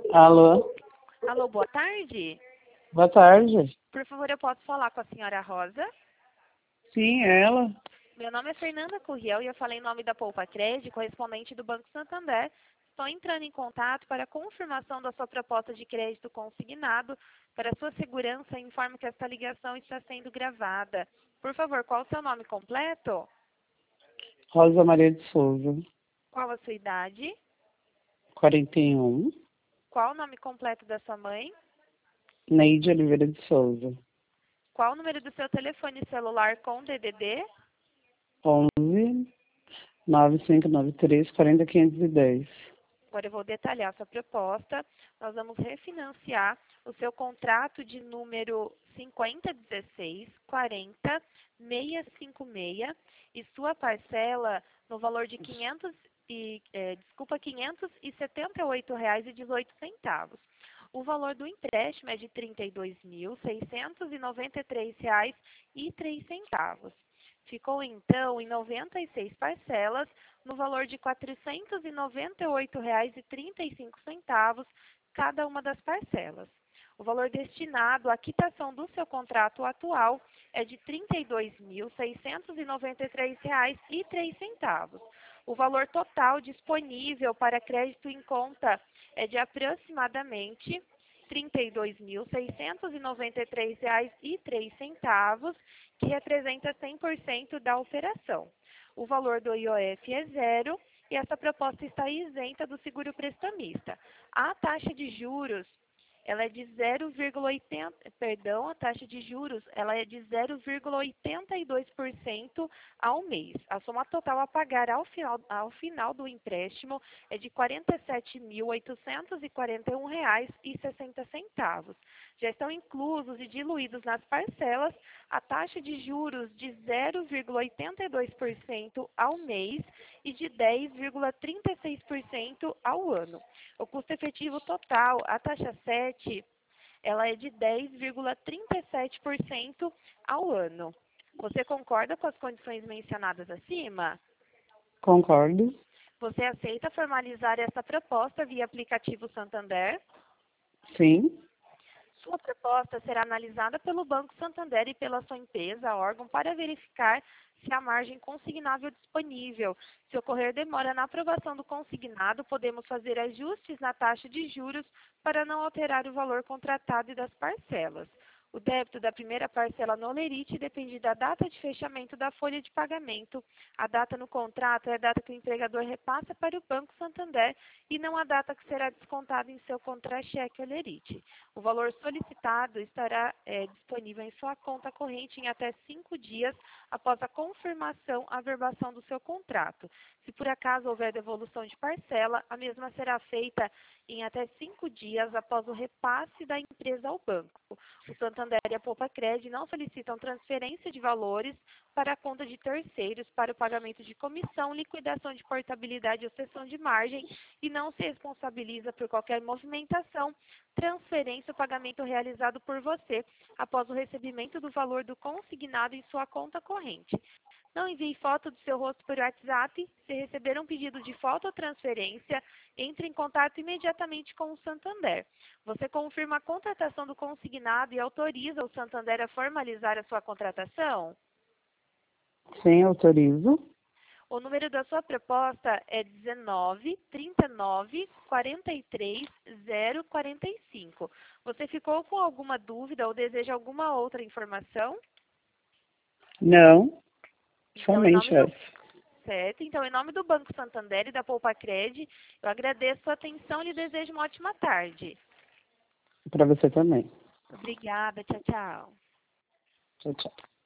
Alô? Alô, boa tarde. Boa tarde. Por favor, eu posso falar com a senhora Rosa? Sim, ela. Meu nome é Fernanda Curriel e eu falei em nome da Poupa Crédito, correspondente do Banco Santander. Estou entrando em contato para a confirmação da sua proposta de crédito consignado. Para sua segurança, informo que esta ligação está sendo gravada. Por favor, qual o seu nome completo? Rosa Maria de Souza. Qual a sua idade? 41. Qual o nome completo da sua mãe? Neide Oliveira de Souza. Qual o número do seu telefone celular com DDD? 11 9593 40510. Agora eu vou detalhar a sua proposta. Nós vamos refinanciar o seu contrato de número 5016 40 656 e sua parcela no valor de R$ 578,18. O valor do empréstimo é de R$ 32.693,03. Ficou, então, em 96 parcelas, no valor de R$ 498,35, cada uma das parcelas. O valor destinado à quitação do seu contrato atual é de R$ 32.693,03. O valor total disponível para crédito em conta é de aproximadamente R$ 32.693,03, que representa 100% da operação. O valor do IOF é zero e essa proposta está isenta do seguro prestamista. A taxa de juros, ela é de 0,82% ao mês. A soma total a pagar ao final do empréstimo é de R$ 47.841,60. Já estão inclusos e diluídos nas parcelas a taxa de juros de 0,82% ao mês e de 10,36% ao ano. O custo efetivo total, a taxa 7, ela é de 10,37% ao ano. Você concorda com as condições mencionadas acima? Concordo. Você aceita formalizar essa proposta via aplicativo Santander? Sim. Sua proposta será analisada pelo Banco Santander e pela sua empresa, órgão, para verificar se há margem consignável disponível. Se ocorrer demora na aprovação do consignado, podemos fazer ajustes na taxa de juros para não alterar o valor contratado e das parcelas. O débito da primeira parcela no Olerite depende da data de fechamento da folha de pagamento. A data no contrato é a data que o empregador repassa para o Banco Santander e não a data que será descontada em seu contra-cheque Olerite. O valor solicitado estará disponível em sua conta corrente em até 5 dias após a confirmação, averbação do seu contrato. Se por acaso houver devolução de parcela, a mesma será feita em até 5 dias após o repasse da empresa ao banco. O Santander e a Poupa Crédito não solicitam transferência de valores para a conta de terceiros para o pagamento de comissão, liquidação de portabilidade ou cessão de margem e não se responsabiliza por qualquer movimentação, transferência ou pagamento realizado por você após o recebimento do valor do consignado em sua conta corrente. Não envie foto do seu rosto por WhatsApp. Se receber um pedido de foto ou transferência, entre em contato imediatamente com o Santander. Você confirma a contratação do consignado e autoriza o Santander a formalizar a sua contratação? Sim, autorizo. O número da sua proposta é 19 39 43 045. Você ficou com alguma dúvida ou deseja alguma outra informação? Não, Então, somente essa. certo. Então, em nome do Banco Santander e da Poupa Crédito, eu agradeço a atenção e lhe desejo uma ótima tarde. Para você também. Obrigada. Tchau, tchau. Tchau, tchau.